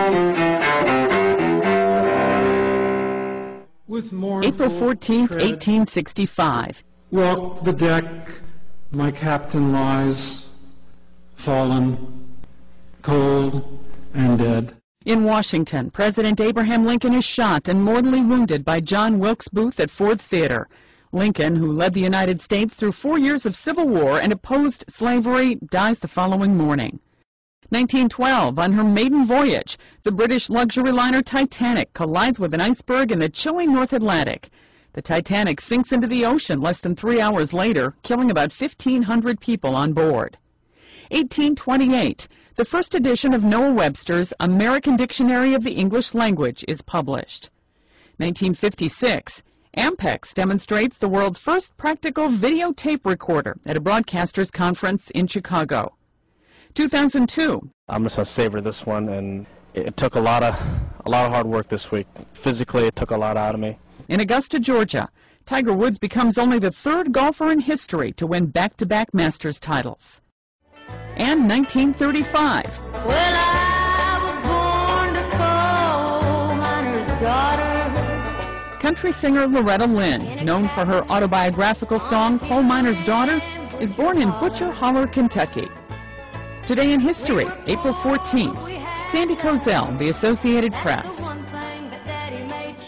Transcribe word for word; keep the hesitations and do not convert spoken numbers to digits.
April fourteenth, eighteen sixty-five. Walked the deck, my captain lies, fallen, cold and dead. In Washington, President Abraham Lincoln is shot and mortally wounded by John Wilkes Booth at Ford's Theater. Lincoln, who led the United States through four years of civil war and opposed slavery, dies the following morning. nineteen twelve, on her maiden voyage, the British luxury liner Titanic collides with an iceberg in the chilling North Atlantic. The Titanic sinks into the ocean less than three hours later, killing about fifteen hundred people on board. eighteen twenty-eight, the first edition of Noah Webster's American Dictionary of the English Language is published. nineteen fifty-six, Ampex demonstrates the world's first practical videotape recorder at a broadcasters conference in Chicago. two thousand two. I'm just going to savor this one, and it took a lot of a lot of hard work this week. Physically, it took a lot out of me. In Augusta, Georgia, Tiger Woods becomes only the third golfer in history to win back-to-back Masters titles. And nineteen thirty-five. Well, I was born to coal miner's daughter. Country singer Loretta Lynn, known for her autobiographical song Coal Miner's Daughter, is born in Butcher Holler, Kentucky. Today in history, April fourteenth, Sandy Kozel, The Associated Press.